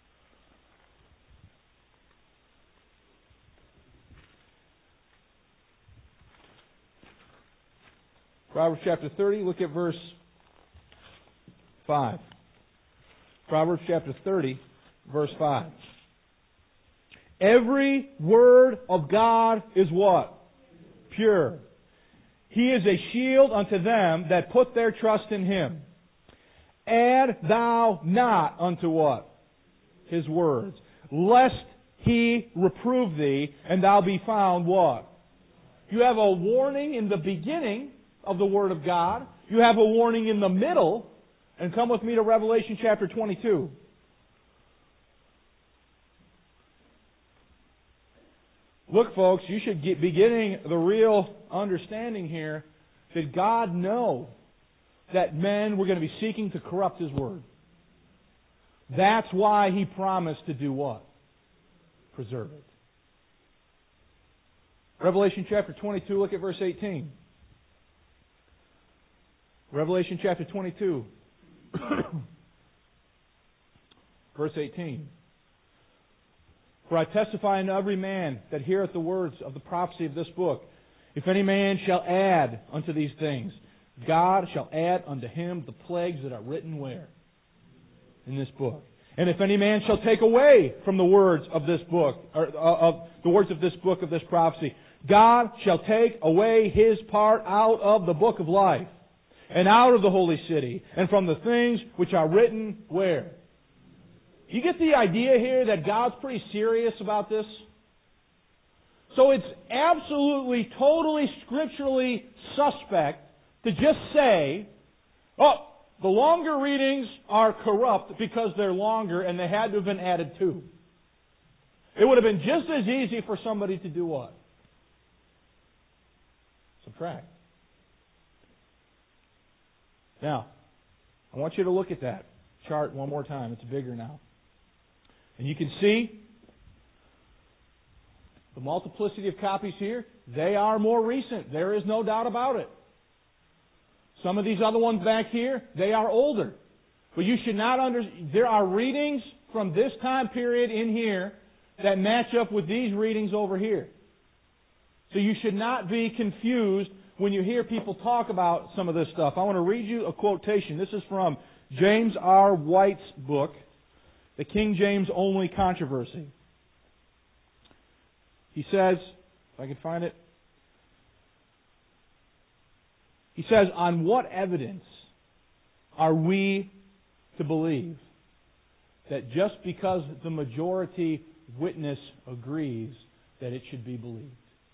Proverbs chapter 30, look at verse 5. Proverbs chapter 30, verse 5. Every word of God is what? Pure. He is a shield unto them that put their trust in Him. Add thou not unto what? His words. Lest He reprove thee, and thou be found what? You have a warning in the beginning of the Word of God. You have a warning in the middle. And come with me to Revelation chapter 22. Look, folks, you should be getting the real understanding here that God knows that men were going to be seeking to corrupt His Word. That's why He promised to do what? Preserve it. Revelation chapter 22, look at verse 18. Revelation chapter 22, verse 18. For I testify unto every man that heareth the words of the prophecy of this book, if any man shall add unto these things, God shall add unto him the plagues that are written where? In this book. And if any man shall take away from the words of this book, or of the words of this book of this prophecy, God shall take away his part out of the book of life, and out of the holy city, and from the things which are written where? You get the idea here that God's pretty serious about this? So it's absolutely, totally, scripturally suspect to just say, oh, the longer readings are corrupt because they're longer and they had to have been added to. It would have been just as easy for somebody to do what? Subtract. Now, I want you to look at that chart one more time. It's bigger now. And you can see the multiplicity of copies here. They are more recent. There is no doubt about it. Some of these other ones back here, they are older. But you should not there are readings from this time period in here that match up with these readings over here. So you should not be confused when you hear people talk about some of this stuff. I want to read you a quotation. This is from James R. White's book, The King James Only Controversy. He says, if I can find it, he says, on what evidence are we to believe that just because the majority witness agrees that it should be believed?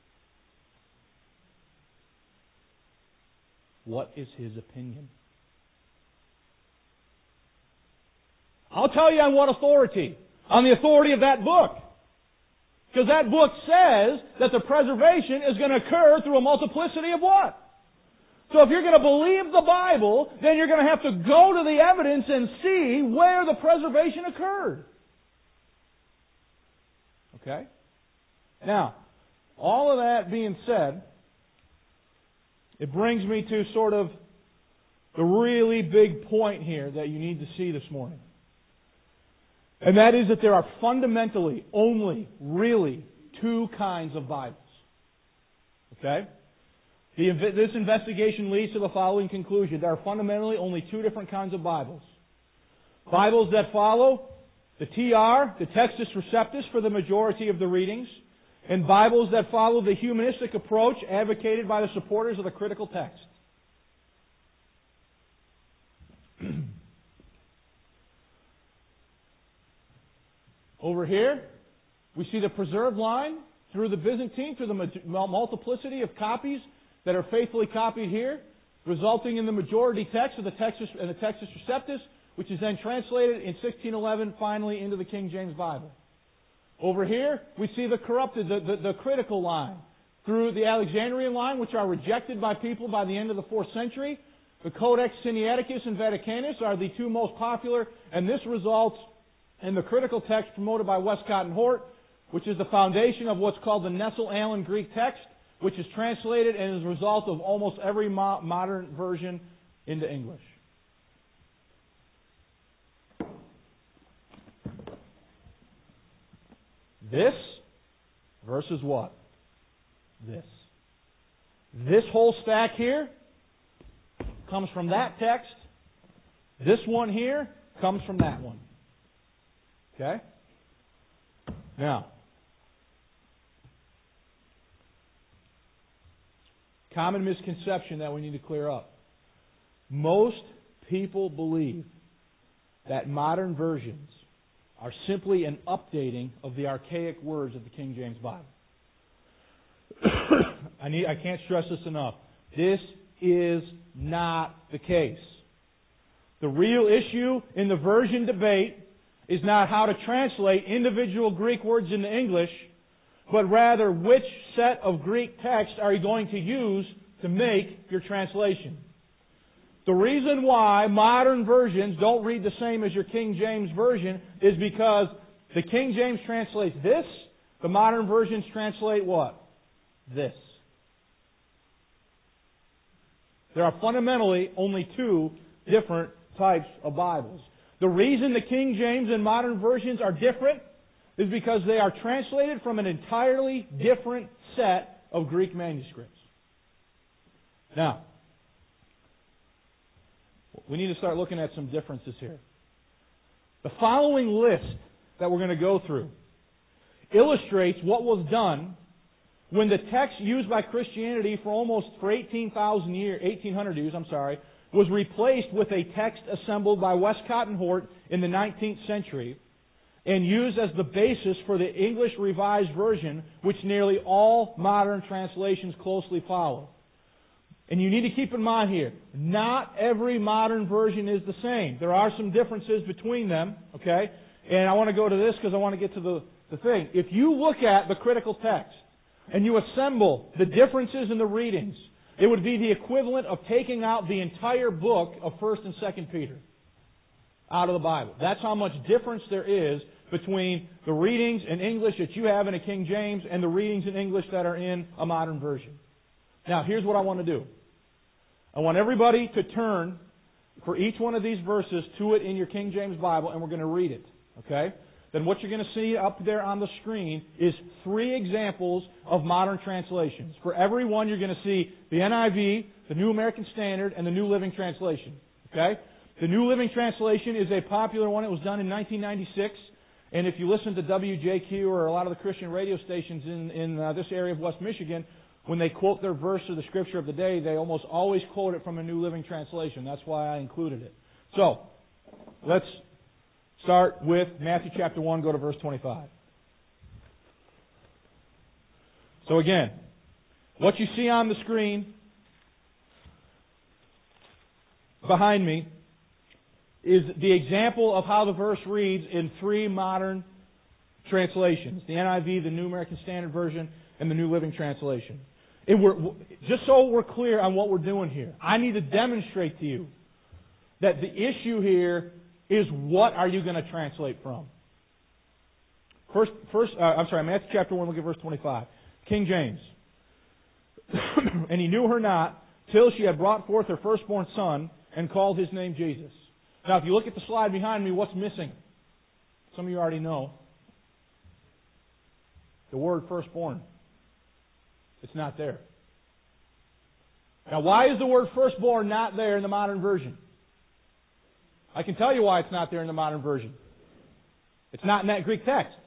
What is his opinion? I'll tell you on what authority. On the authority of that book. Because that book says that the preservation is going to occur through a multiplicity of what? So if you're going to believe the Bible, then you're going to have to go to the evidence and see where the preservation occurred. Okay? Now, all of that being said, it brings me to sort of the really big point here that you need to see this morning. And that is that there are fundamentally only really two kinds of Bibles. Okay? This investigation leads to the following conclusion. There are fundamentally only two different kinds of Bibles. Bibles that follow the TR, the Textus Receptus, for the majority of the readings, and Bibles that follow the humanistic approach advocated by the supporters of the critical text. Over here, we see the preserved line through the Byzantine, through the multiplicity of copies that are faithfully copied here, resulting in the majority text of the Textus Receptus, which is then translated in 1611 finally into the King James Bible. Over here, we see the corrupted, the critical line through the Alexandrian line, which are rejected by people by the end of the 4th century. The Codex Sinaiticus and Vaticanus are the two most popular, and this results in the critical text promoted by Westcott and Hort, which is the foundation of what's called the Nestle-Aland Greek text, which is translated and is a result of almost every modern version into English. This versus what? This. This whole stack here comes from that text. This one here comes from that one. Okay? Now, common misconception that we need to clear up. Most people believe that modern versions are simply an updating of the archaic words of the King James Bible. I can't stress this enough. This is not the case. The real issue in the version debate is not how to translate individual Greek words into English, but rather which set of Greek text are you going to use to make your translation. The reason why modern versions don't read the same as your King James Version is because the King James translates this, the modern versions translate what? This. There are fundamentally only two different types of Bibles. The reason the King James and modern versions are different is because they are translated from an entirely different set of Greek manuscripts. Now, we need to start looking at some differences here. The following list that we're going to go through illustrates what was done when the text used by Christianity for 1800 years, was replaced with a text assembled by Westcott and Hort in the 19th century and used as the basis for the English Revised Version, which nearly all modern translations closely follow. And you need to keep in mind here, not every modern version is the same. There are some differences between them, okay? And I want to go to this because I want to get to the thing. If you look at the critical text and you assemble the differences in the readings, It would be the equivalent of taking out the entire book of 1st and 2nd Peter out of the Bible. That's how much difference there is between the readings in English that you have in a King James and the readings in English that are in a modern version. Now, here's what I want to do. I want everybody to turn for each one of these verses to it in your King James Bible, and we're going to read it. Okay? Then what you're going to see up there on the screen is 3 examples of modern translations. For every one, you're going to see the NIV, the New American Standard, and the New Living Translation. Okay? The New Living Translation is a popular one. It was done in 1996. And if you listen to WJQ or a lot of the Christian radio stations in this area of West Michigan, when they quote their verse or the scripture of the day, they almost always quote it from a New Living Translation. That's why I included it. So, let's start with Matthew chapter 1, go to verse 25. So again, what you see on the screen behind me is the example of how the verse reads in 3 modern translations. The NIV, the New American Standard Version, and the New Living Translation. Just so we're clear on what we're doing here, I need to demonstrate to you that the issue here is what are you going to translate from? Matthew chapter 1, look at verse 25. King James. And he knew her not till she had brought forth her firstborn son and called his name Jesus. Now, if you look at the slide behind me, what's missing? Some of you already know. The word firstborn. It's not there. Now, why is the word firstborn not there in the modern version? I can tell you why it's not there in the modern version. It's not in that Greek text.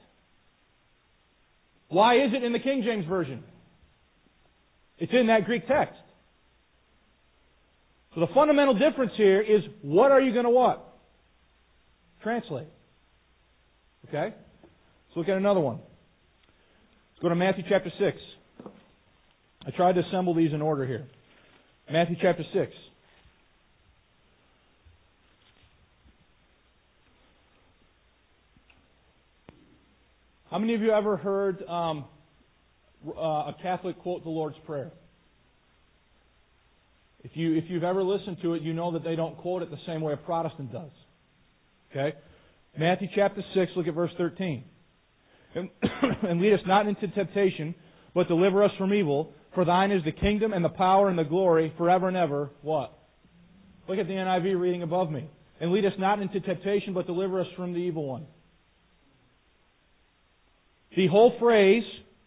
Why is it in the King James Version? It's in that Greek text. So the fundamental difference here is what are you going to what? Translate. Okay? Let's look at another one. Let's go to Matthew chapter 6. I tried to assemble these in order here. Matthew chapter 6. How many of you ever heard a Catholic quote the Lord's Prayer? If you've ever listened to it, you know that they don't quote it the same way a Protestant does. Okay? Matthew chapter 6, look at verse 13. And lead us not into temptation, but deliver us from evil. For thine is the kingdom and the power and the glory forever and ever. What? Look at the NIV reading above me. And lead us not into temptation, but deliver us from the evil one. The whole phrase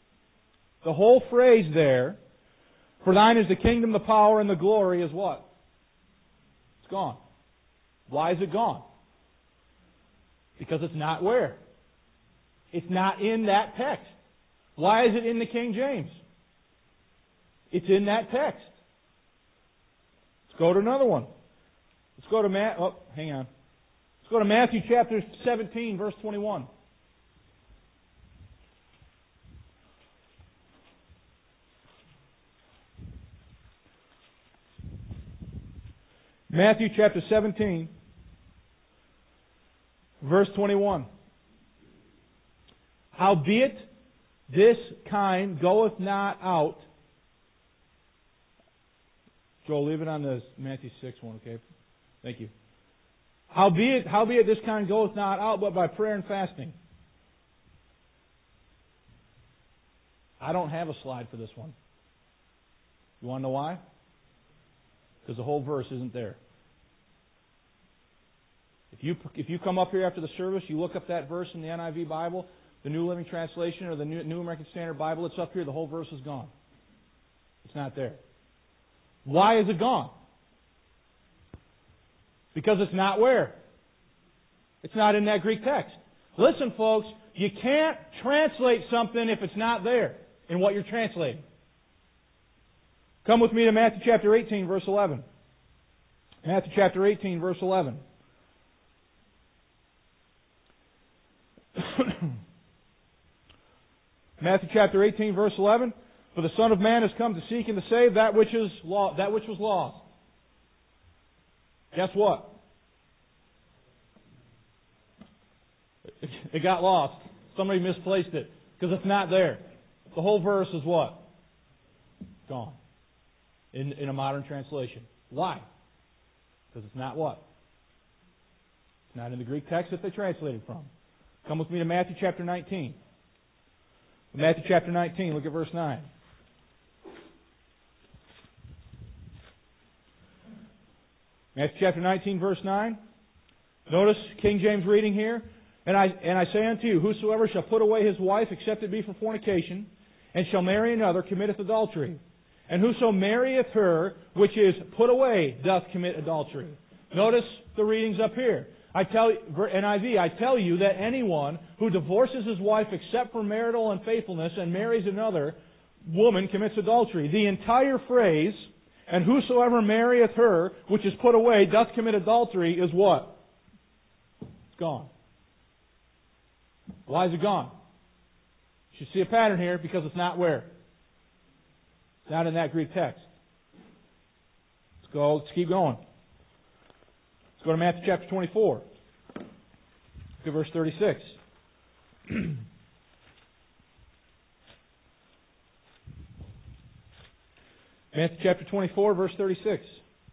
there, for thine is the kingdom, the power, and the glory is what? It's gone. Why is it gone? Because it's not where? It's not in that text. Why is it in the King James? It's in that text. Let's go to another one. Let's go to Let's go to Matthew chapter 17, verse 21. Matthew chapter 17, verse 21. Howbeit this kind goeth not out. Joel, leave it on the Matthew 6 one, okay? Thank you. Howbeit this kind goeth not out but by prayer and fasting. I don't have a slide for this one. You want to know why? Because the whole verse isn't there. If you come up here after the service, you look up that verse in the NIV Bible, the New Living Translation, or the New American Standard Bible, it's up here, the whole verse is gone. It's not there. Why is it gone? Because it's not where? It's not in that Greek text. Listen, folks, you can't translate something if it's not there in what you're translating. Come with me to Matthew chapter 18, verse 11. Matthew chapter 18, verse 11. Matthew chapter 18, verse 11. For the Son of Man has come to seek and to save that which was lost. Guess what? It got lost. Somebody misplaced it because it's not there. The whole verse is what? Gone. in a modern translation. Why? Because it's not what? It's not in the Greek text that they translated from. Come with me to Matthew chapter 19. Matthew chapter 19, look at verse 9. Matthew chapter 19, verse 9. Notice King James reading here. And I say unto you, whosoever shall put away his wife, except it be for fornication, and shall marry another, committeth adultery. And whoso marrieth her, which is put away, doth commit adultery. Notice the readings up here. NIV, I tell you that anyone who divorces his wife except for marital unfaithfulness and marries another woman commits adultery. The entire phrase, and whosoever marrieth her, which is put away, doth commit adultery, is what? It's gone. Why is it gone? You should see a pattern here because it's not where? It's not in that Greek text. Let's keep going. Let's go to Matthew chapter 24. Look at verse 36. Matthew chapter 24, verse 36.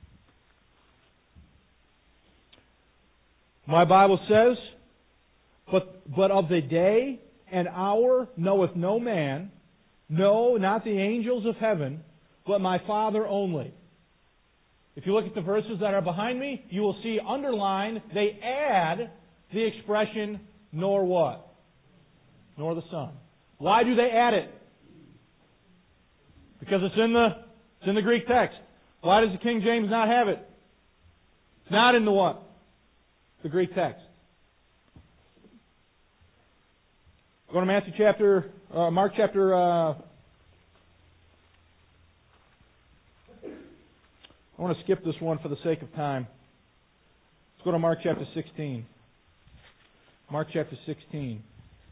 My Bible says, But of the day and hour knoweth no man, no, not the angels of heaven, but my Father only. If you look at the verses that are behind me, you will see underlined, they add the expression, nor what? Nor the Son. Why do they add it? Because it's in the Greek text. Why does the King James not have it? It's not in the what? The Greek text. Go to Mark chapter. I want to skip this one for the sake of time. Let's go to Mark chapter 16. Mark chapter 16.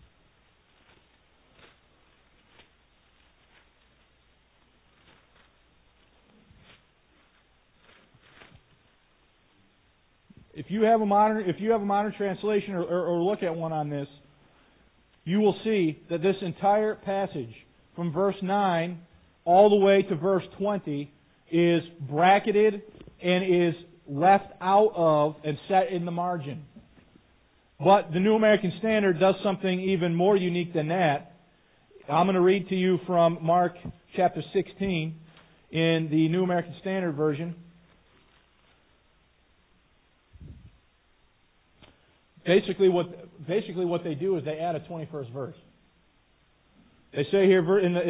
If you have a modern translation or look at one on this, you will see that this entire passage from verse 9 all the way to verse 20 is bracketed and is left out of and set in the margin. But the New American Standard does something even more unique than that. I'm going to read to you from Mark chapter 16 in the New American Standard Version. Basically what they do is they add a 21st verse. They say here,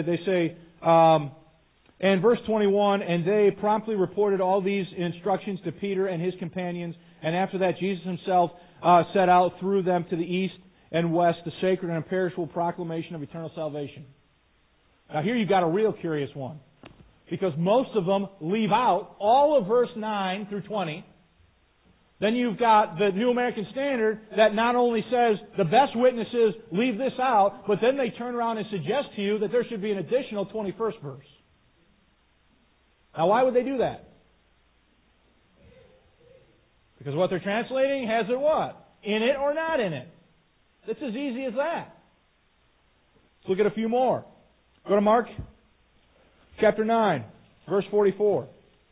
and verse 21, and they promptly reported all these instructions to Peter and his companions, and after that Jesus himself set out through them to the east and west, the sacred and imperishable proclamation of eternal salvation. Now here you've got a real curious one, because most of them leave out all of verse 9 through 20. Then you've got the New American Standard that not only says the best witnesses leave this out, but then they turn around and suggest to you that there should be an additional 21st verse. Now why would they do that? Because what they're translating has it what? In it or not in it. It's as easy as that. Let's look at a few more. Go to Mark chapter 9, verse 44.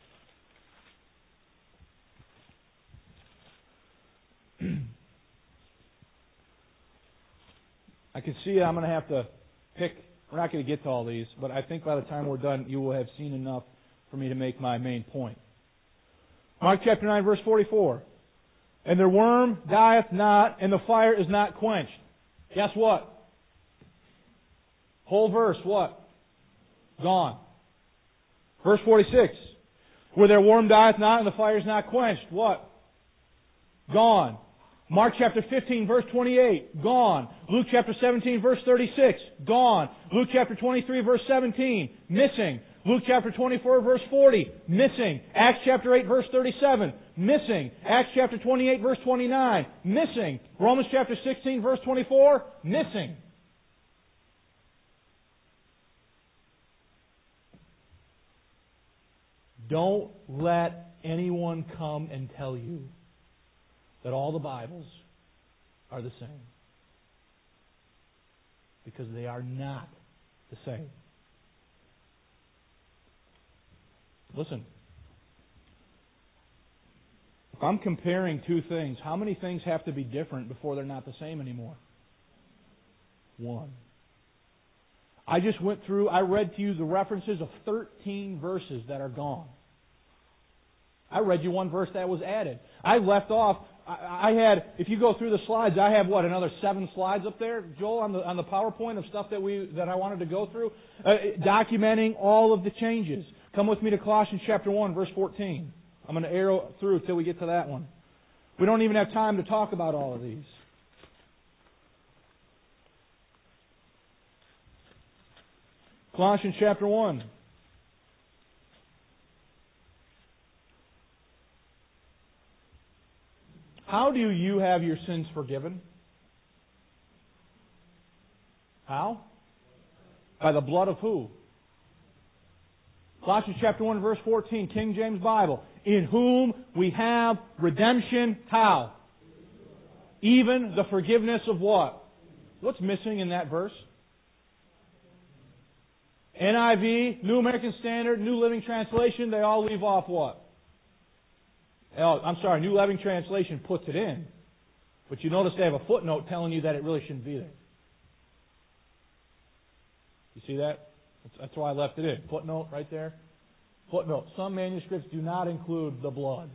I can see I'm going to have to pick. We're not going to get to all these, but I think by the time we're done, you will have seen enough for me to make my main point. Mark chapter 9, verse 44. And their worm dieth not, and the fire is not quenched. Guess what? Whole verse, what? Gone. Verse 46. Where their worm dieth not, and the fire is not quenched. What? Gone. Mark chapter 15, verse 28, gone. Luke chapter 17, verse 36, gone. Luke chapter 23, verse 17, missing. Luke chapter 24, verse 40, missing. Acts chapter 8, verse 37, missing. Acts chapter 28, verse 29, missing. Romans chapter 16, verse 24, missing. Don't let anyone come and tell you that all the Bibles are the same. Because they are not the same. Listen. If I'm comparing two things, how many things have to be different before they're not the same anymore? One. I just went through, I read to you the references of 13 verses that are gone. I read you one verse that was added. I left off, I had, if you go through the slides, I have another 7 slides up there, Joel, on the PowerPoint of stuff that I wanted to go through, documenting all of the changes. Come with me to Colossians chapter 1, verse 14. I'm going to arrow through till we get to that one. We don't even have time to talk about all of these. Colossians chapter 1. How do you have your sins forgiven? How? By the blood of who? Colossians chapter 1, verse 14, King James Bible. In whom we have redemption, how? Even the forgiveness of what? What's missing in that verse? NIV, New American Standard, New Living Translation, they all leave off what? Oh, I'm sorry, New Living Translation puts it in. But you notice they have a footnote telling you that it really shouldn't be there. You see that? That's why I left it in. Footnote right there. Footnote. Some manuscripts do not include the blood.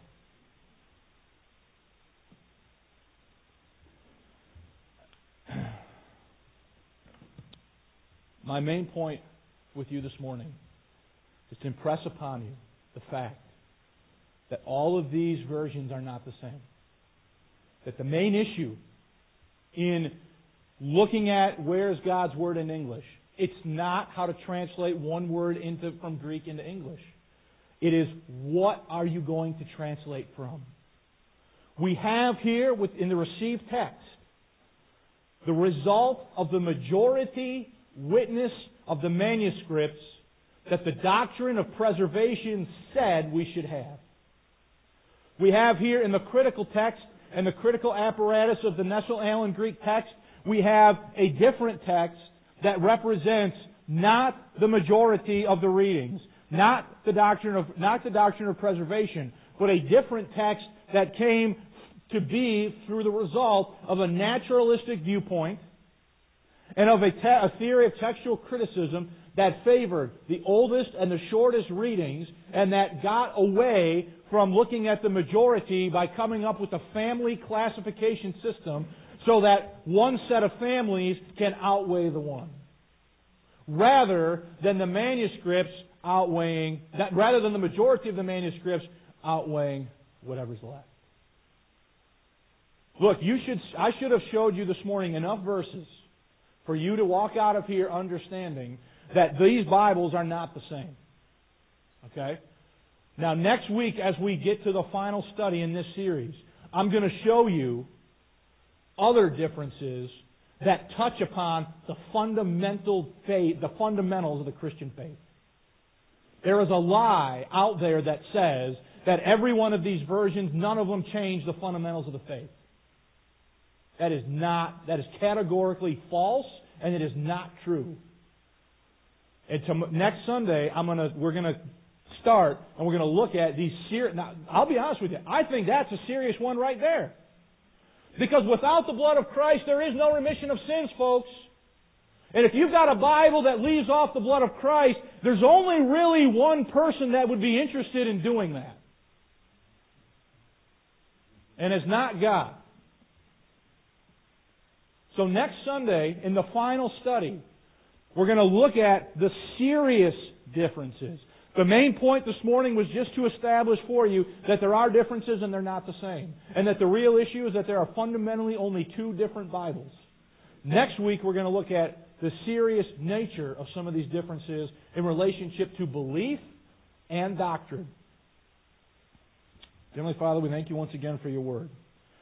My main point with you this morning is to impress upon you the fact that all of these versions are not the same. That the main issue in looking at where's God's Word in English, it's not how to translate one word from Greek into English. It is, what are you going to translate from? We have here, in the received text, the result of the majority witness of the manuscripts that the doctrine of preservation said we should have. We have here in the critical text and the critical apparatus of the Nestle-Aland Greek text, we have a different text that represents not the majority of the readings, not the doctrine of preservation, but a different text that came to be through the result of a naturalistic viewpoint and of a theory of textual criticism that favored the oldest and the shortest readings and that got away from looking at the majority by coming up with a family classification system so that one set of families can outweigh the one. Rather than the majority of the manuscripts outweighing whatever's left. Look, I should have showed you this morning enough verses for you to walk out of here understanding that these Bibles are not the same. Okay? Now, next week, as we get to the final study in this series, I'm going to show you other differences that touch upon the fundamental faith, the fundamentals of the Christian faith. There is a lie out there that says that every one of these versions, none of them change the fundamentals of the faith. That is categorically false, and it is not true. And next Sunday, we're going to start, and we're going to look at these serious. Now, I'll be honest with you. I think that's a serious one right there. Because without the blood of Christ, there is no remission of sins, folks. And if you've got a Bible that leaves off the blood of Christ, there's only really one person that would be interested in doing that. And it's not God. So next Sunday, in the final study, we're going to look at the serious differences. The main point this morning was just to establish for you that there are differences and they're not the same. And that the real issue is that there are fundamentally only two different Bibles. Next week we're going to look at the serious nature of some of these differences in relationship to belief and doctrine. Heavenly Father, we thank you once again for your word.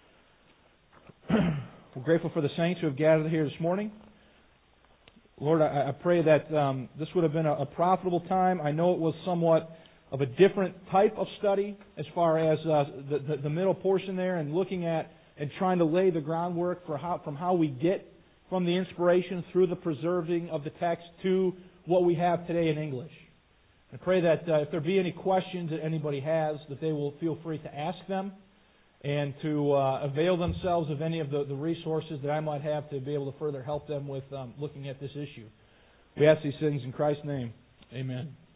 We're grateful for the saints who have gathered here this morning. Lord, I pray that this would have been a profitable time. I know it was somewhat of a different type of study as far as the middle portion there and looking at and trying to lay the groundwork for from how we get from the inspiration through the preserving of the text to what we have today in English. I pray that if there be any questions that anybody has, that they will feel free to ask them and to avail themselves of any of the resources that I might have to be able to further help them with looking at this issue. We ask these things in Christ's name. Amen.